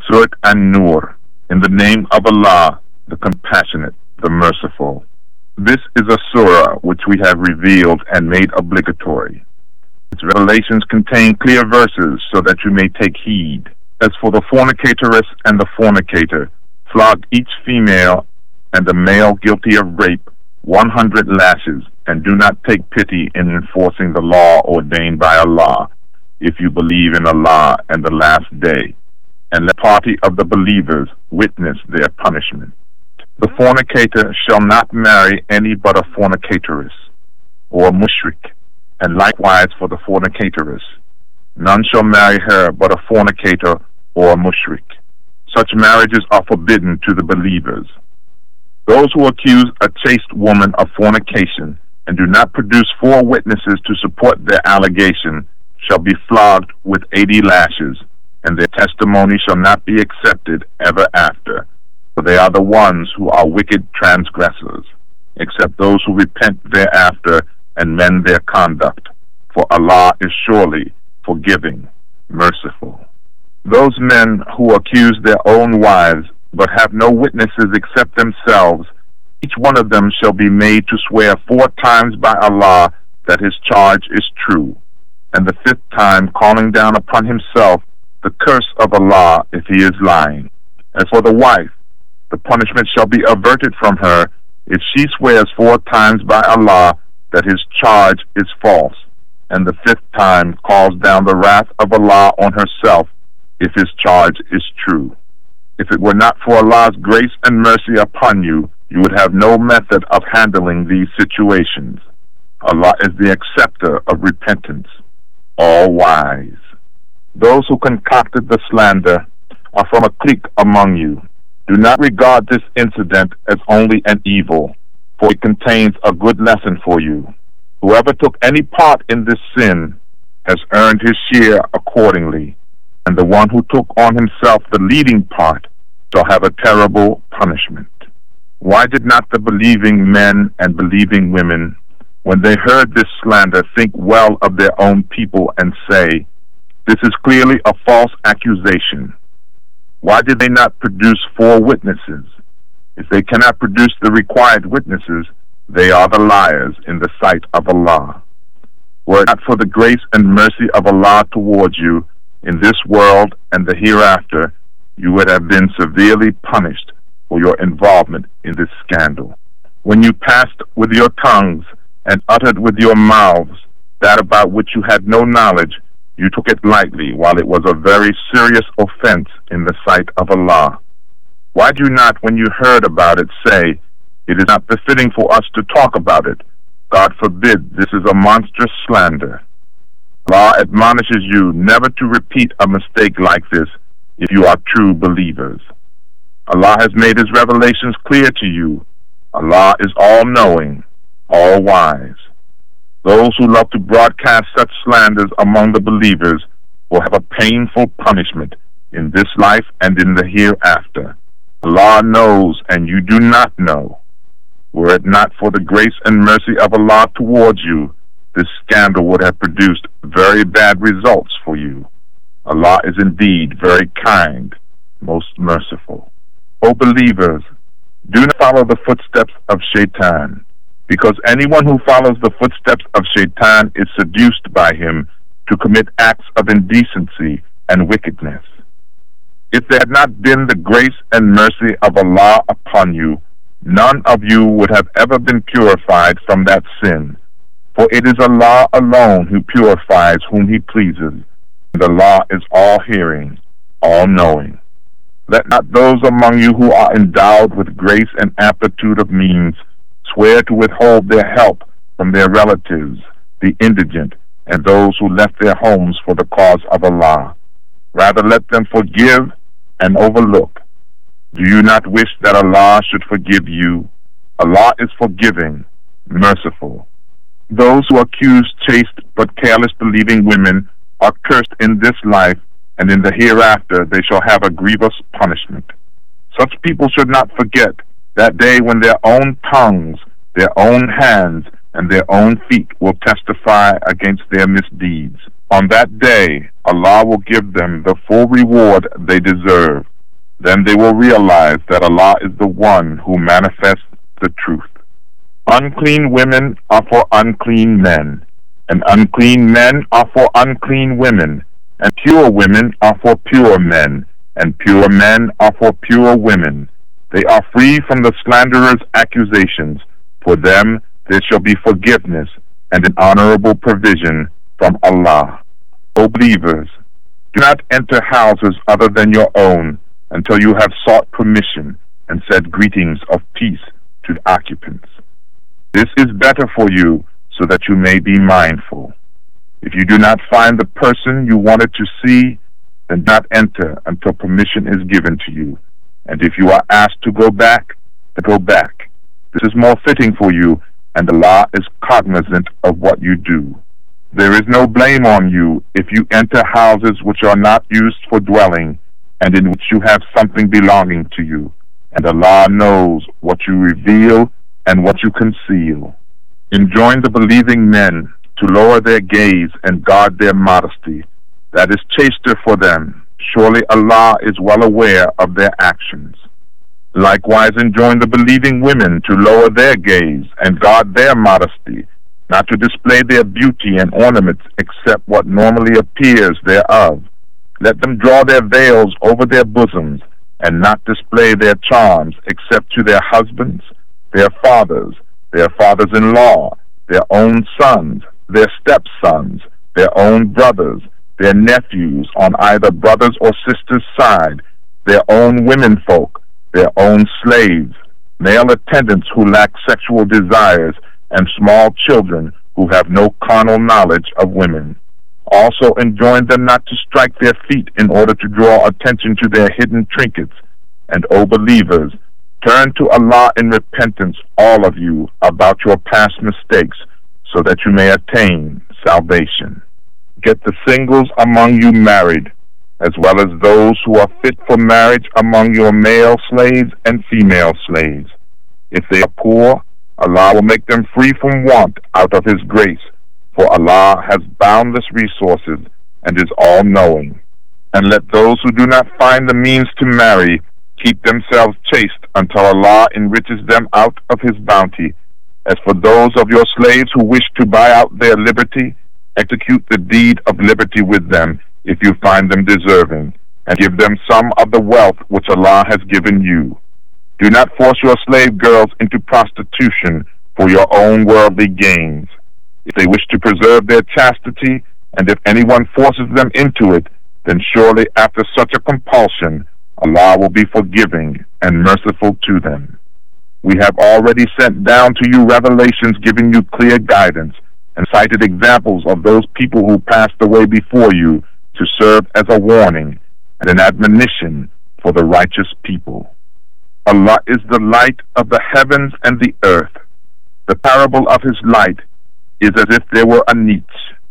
Surat An-Nur, in the name of Allah, the Compassionate, the Merciful. This is a surah which we have revealed and made obligatory. Its revelations contain clear verses so that you may take heed. As for the fornicatress and the fornicator, flog each female and the male guilty of rape 100 lashes, and do not take pity in enforcing the law ordained by Allah, if you believe in Allah and the last day, and let the party of the believers witness their punishment. The fornicator shall not marry any but a fornicatress, or a mushrik, and likewise for the fornicatress. None shall marry her but a fornicator or a mushrik. Such marriages are forbidden to the believers. Those who accuse a chaste woman of fornication and do not produce 4 witnesses to support their allegation shall be flogged with 80 lashes, and their testimony shall not be accepted ever after, for they are the ones who are wicked transgressors, except those who repent thereafter and mend their conduct, for Allah is surely forgiving, merciful. Those men who accuse their own wives but have no witnesses except themselves, each one of them shall be made to swear 4 times by Allah that his charge is true, and the 5th time calling down upon himself the curse of Allah if he is lying. As for the wife, the punishment shall be averted from her if she swears 4 times by Allah that his charge is false, and the 5th time calls down the wrath of Allah on herself if his charge is true. If it were not for Allah's grace and mercy upon you, you would have no method of handling these situations. Allah is the acceptor of repentance, all wise. Those who concocted the slander are from a clique among you. Do not regard this incident as only an evil, for it contains a good lesson for you. Whoever took any part in this sin has earned his share accordingly, and the one who took on himself the leading part shall have a terrible punishment. Why did not the believing men and believing women, when they heard this slander, think well of their own people and say, "This is clearly a false accusation"? Why did they not produce 4 witnesses? If they cannot produce the required witnesses, they are the liars in the sight of Allah. Were it not for the grace and mercy of Allah towards you in this world and the hereafter, you would have been severely punished for your involvement in this scandal. When you passed with your tongues and uttered with your mouths that about which you had no knowledge, you took it lightly, while it was a very serious offense in the sight of Allah. Why do you not, when you heard about it, say, "It is not befitting for us to talk about it"? God forbid, this is a monstrous slander. Allah admonishes you never to repeat a mistake like this if you are true believers. Allah has made his revelations clear to you. Allah is all-knowing, all-wise. Those who love to broadcast such slanders among the believers will have a painful punishment in this life and in the hereafter. Allah knows and you do not know. Were it not for the grace and mercy of Allah towards you, this scandal would have produced very bad results for you. Allah is indeed very kind, most merciful. O believers, do not follow the footsteps of Shaitan, because anyone who follows the footsteps of Shaitan is seduced by him to commit acts of indecency and wickedness. If there had not been the grace and mercy of Allah upon you, none of you would have ever been purified from that sin. For it is Allah alone who purifies whom he pleases, and Allah is all-hearing, all-knowing. Let not those among you who are endowed with grace and amplitude of means swear to withhold their help from their relatives, the indigent, and those who left their homes for the cause of Allah. Rather let them forgive and overlook. Do you not wish that Allah should forgive you? Allah is forgiving, merciful. Those who accuse chaste but careless believing women are cursed in this life, and in the hereafter they shall have a grievous punishment. Such people should not forget that day when their own tongues, their own hands, and their own feet will testify against their misdeeds. On that day, Allah will give them the full reward they deserve, Then they will realize that Allah is the one who manifests the truth. Unclean women are for unclean men, and unclean men are for unclean women, and pure women are for pure men, and pure men are for pure women. They are free from the slanderer's accusations. For them there shall be forgiveness and an honorable provision from Allah. O believers, do not enter houses other than your own until you have sought permission and said greetings of peace to the occupants. This is better for you so that you may be mindful. If you do not find the person you wanted to see, then do not enter until permission is given to you. And if you are asked to go back, then go back. This is more fitting for you, and Allah is cognizant of what you do. There is no blame on you if you enter houses which are not used for dwelling, and in which you have something belonging to you. And Allah knows what you reveal and what you conceal. Enjoin the believing men to lower their gaze and guard their modesty. That is chaster for them. Surely Allah is well aware of their actions. Likewise enjoin the believing women to lower their gaze and guard their modesty, not to display their beauty and ornaments except what normally appears thereof. Let them draw their veils over their bosoms, and not display their charms except to their husbands, their fathers-in-law, their own sons, their stepsons, their own brothers, their nephews on either brothers' or sisters' side, their own womenfolk, their own slaves, male attendants who lack sexual desires, and small children who have no carnal knowledge of women. Also enjoin them not to strike their feet in order to draw attention to their hidden trinkets. And, O believers, turn to Allah in repentance, all of you, about your past mistakes, so that you may attain salvation. Get the singles among you married, as well as those who are fit for marriage among your male slaves and female slaves. If they are poor, Allah will make them free from want out of His grace, for Allah has boundless resources and is all-knowing. And let those who do not find the means to marry keep themselves chaste until Allah enriches them out of His bounty. As for those of your slaves who wish to buy out their liberty, execute the deed of liberty with them if you find them deserving, and give them some of the wealth which Allah has given you. Do not force your slave girls into prostitution for your own worldly gains. If they wish to preserve their chastity, and if anyone forces them into it, then surely after such a compulsion, Allah will be forgiving and merciful to them. We have already sent down to you revelations giving you clear guidance, and cited examples of those people who passed away before you to serve as a warning and an admonition for the righteous people. Allah is the light of the heavens and the earth. The parable of His light is as if there were a niche,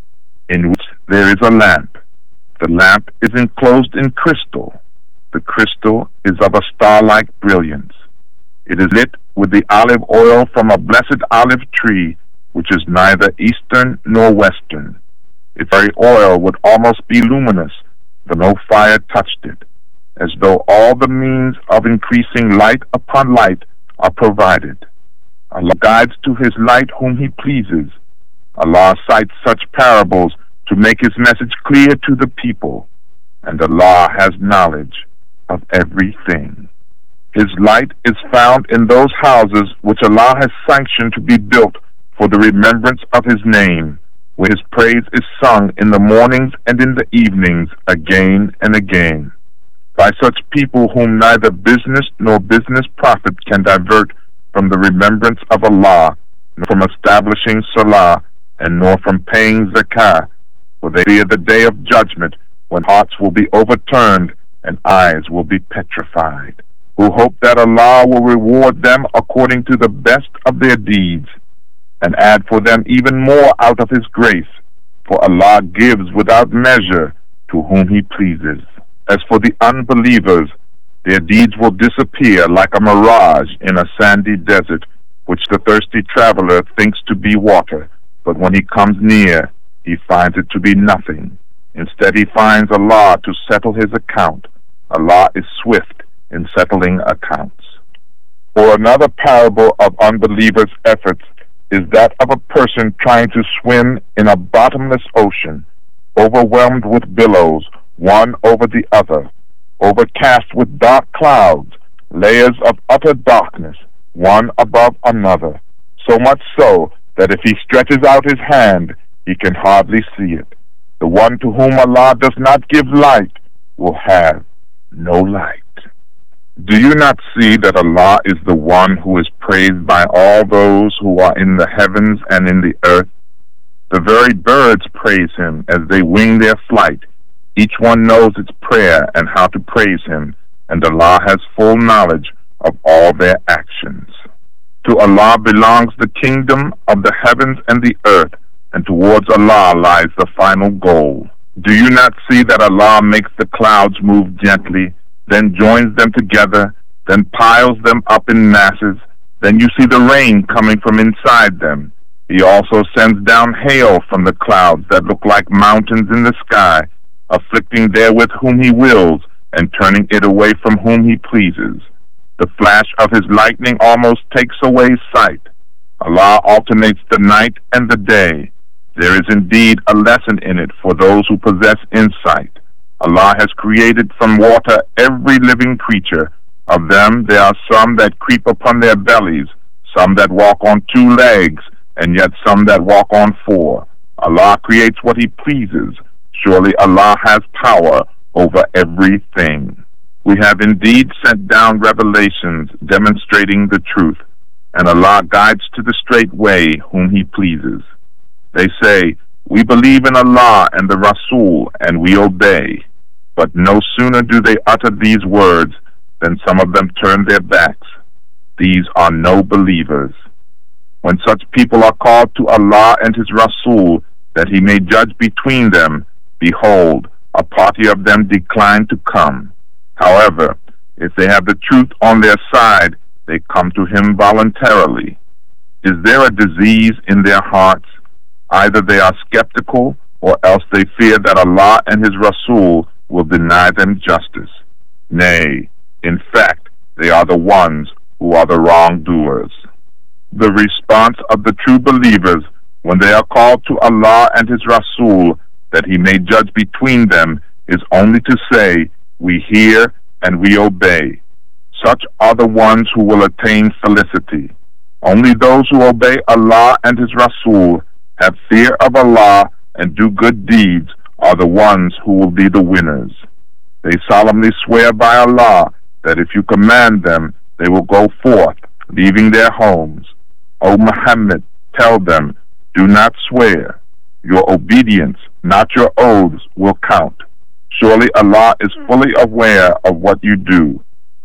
in which there is a lamp. The lamp is enclosed in crystal. The crystal is of a star-like brilliance. It is lit with the olive oil from a blessed olive tree, which is neither eastern nor western. Its very oil would almost be luminous, though no fire touched it, as though all the means of increasing light upon light are provided. Allah guides to His light whom He pleases. Allah cites such parables to make His message clear to the people, and Allah has knowledge of everything. His light is found in those houses which Allah has sanctioned to be built for the remembrance of His name, where His praise is sung in the mornings and in the evenings again and again. By such people whom neither business nor business profit can divert from the remembrance of Allah, nor from establishing salah, and nor from paying zakah, for they fear the day of judgment, when hearts will be overturned and eyes will be petrified, who hope that Allah will reward them according to the best of their deeds, and add for them even more out of His grace, for Allah gives without measure to whom He pleases. As for the unbelievers, their deeds will disappear like a mirage in a sandy desert, which the thirsty traveler thinks to be water, but when he comes near, he finds it to be nothing. Instead, he finds Allah to settle his account. Allah is swift in settling accounts. Or another parable of unbelievers' efforts is that of a person trying to swim in a bottomless ocean, overwhelmed with billows, one over the other, overcast with dark clouds, layers of utter darkness, one above another, so much so that if he stretches out his hand, he can hardly see it. The one to whom Allah does not give light will have no light. Do you not see that Allah is the one who is praised by all those who are in the heavens and in the earth? The very birds praise Him as they wing their flight. Each one knows its prayer and how to praise Him, and Allah has full knowledge of all their actions. To Allah belongs the kingdom of the heavens and the earth, and towards Allah lies the final goal. Do you not see that Allah makes the clouds move gently, then joins them together, then piles them up in masses? Then you see the rain coming from inside them. He also sends down hail from the clouds that look like mountains in the sky, afflicting therewith whom He wills, and turning it away from whom He pleases. The flash of His lightning almost takes away sight. Allah alternates the night and the day. There is indeed a lesson in it for those who possess insight. Allah has created from water every living creature. Of them there are some that creep upon their bellies, some that walk on 2 legs, and yet some that walk on 4. Allah creates what He pleases. Surely Allah has power over everything. We have indeed sent down revelations demonstrating the truth, and Allah guides to the straight way whom He pleases. They say, "We believe in Allah and the Rasul, and we obey." But no sooner do they utter these words than some of them turn their backs. These are no believers. When such people are called to Allah and His Rasul, that He may judge between them, behold, a party of them decline to come. However, if they have the truth on their side, they come to Him voluntarily. Is there a disease in their hearts? Either they are skeptical, or else they fear that Allah and His Rasul will deny them justice. Nay, in fact, they are the ones who are the wrongdoers. The response of the true believers when they are called to Allah and His Rasul, that He may judge between them, is only to say, "We hear and we obey." Such are the ones who will attain felicity. Only those who obey Allah and His Rasul, have fear of Allah, and do good deeds are the ones who will be the winners. They solemnly swear by Allah that if you command them, they will go forth, leaving their homes. O Muhammad, tell them, do not swear. Your obedience, not your oaths, will count. Surely Allah is fully aware of what you do.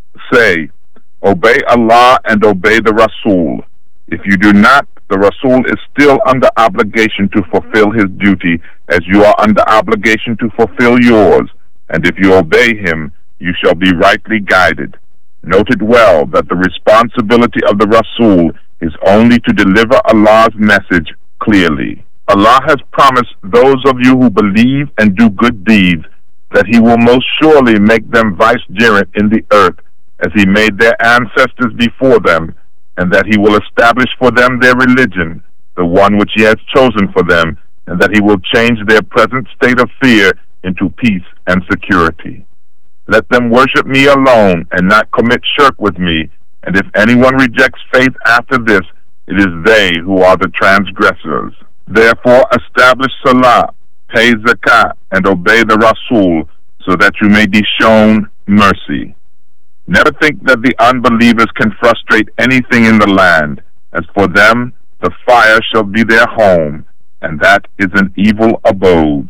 Say, obey Allah and obey the Rasul. If you do not, the Rasul is still under obligation to fulfill his duty, as you are under obligation to fulfill yours, and if you obey him, you shall be rightly guided. Note it well that the responsibility of the Rasul is only to deliver Allah's message clearly. Allah has promised those of you who believe and do good deeds that He will most surely make them vicegerent in the earth, as He made their ancestors before them, and that He will establish for them their religion, the one which He has chosen for them, and that He will change their present state of fear into peace and security. Let them worship Me alone and not commit shirk with Me, and if anyone rejects faith after this, it is they who are the transgressors. Therefore establish Salah, pay Zakat, and obey the Rasul, so that you may be shown mercy. Never think that the unbelievers can frustrate anything in the land. As for them, the fire shall be their home, and that is an evil abode.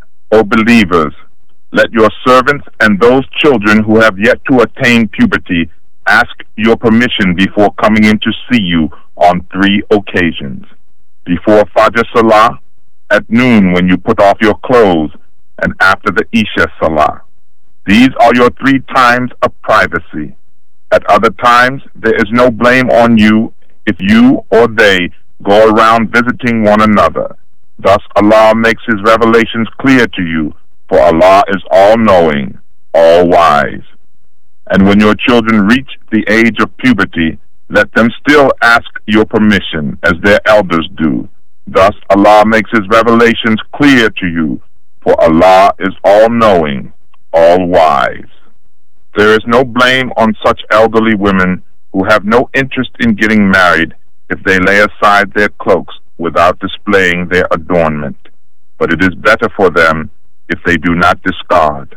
O believers, let your servants and those children who have yet to attain puberty ask your permission before coming in to see you on 3 occasions. Before Fajr Salah, at noon when you put off your clothes, and after the Isha Salah. These are your 3 times of privacy. At other times, there is no blame on you if you or they go around visiting one another. Thus Allah makes His revelations clear to you, for Allah is all-knowing, all-wise. And when your children reach the age of puberty, let them still ask your permission as their elders do. Thus Allah makes His revelations clear to you, for Allah is all-knowing, all-wise. There is no blame on such elderly women who have no interest in getting married if they lay aside their cloaks without displaying their adornment, but it is better for them if they do not discard.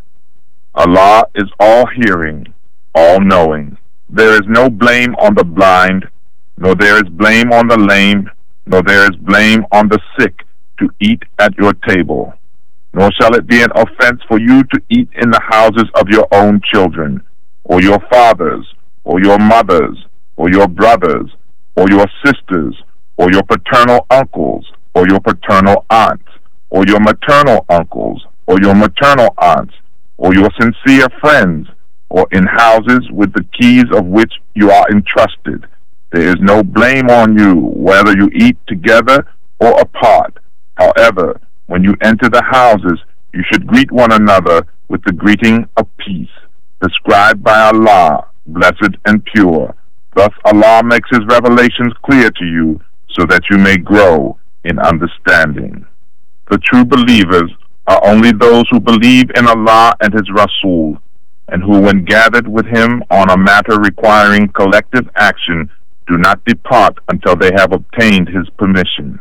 Allah is all-hearing, all-knowing. There is no blame on the blind, nor there is blame on the lame, nor there is blame on the sick to eat at your table. Nor shall it be an offense for you to eat in the houses of your own children, or your fathers, or your mothers, or your brothers, or your sisters, or your paternal uncles, or your paternal aunts, or your maternal uncles, or your maternal aunts, or your sincere friends, or in houses with the keys of which you are entrusted. There is no blame on you, whether you eat together or apart. However, when you enter the houses, you should greet one another with the greeting of peace, prescribed by Allah, blessed and pure. Thus Allah makes His revelations clear to you, so that you may grow in understanding. The true believers are only those who believe in Allah and His Rasul, and who, when gathered with Him on a matter requiring collective action, do not depart until they have obtained His permission.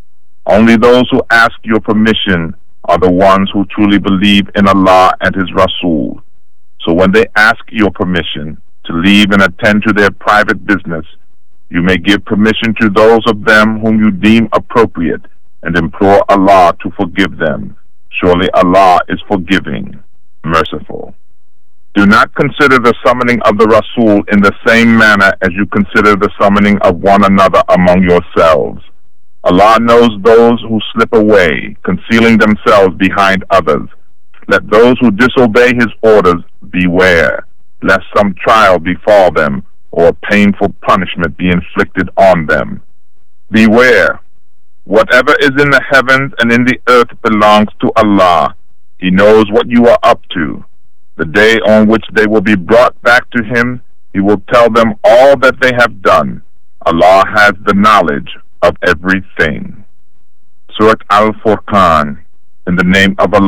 Only those who ask your permission are the ones who truly believe in Allah and His Rasul. So when they ask your permission to leave and attend to their private business, you may give permission to those of them whom you deem appropriate and implore Allah to forgive them. Surely Allah is forgiving, merciful. Do not consider the summoning of the Rasul in the same manner as you consider the summoning of one another among yourselves. Allah knows those who slip away, concealing themselves behind others. Let those who disobey His orders beware, lest some trial befall them, or a painful punishment be inflicted on them. Beware. Whatever is in the heavens and in the earth belongs to Allah. He knows what you are up to. The day on which they will be brought back to Him, He will tell them all that they have done. Allah has the knowledge of everything. Surah Al-Furqan, in the name of Allah.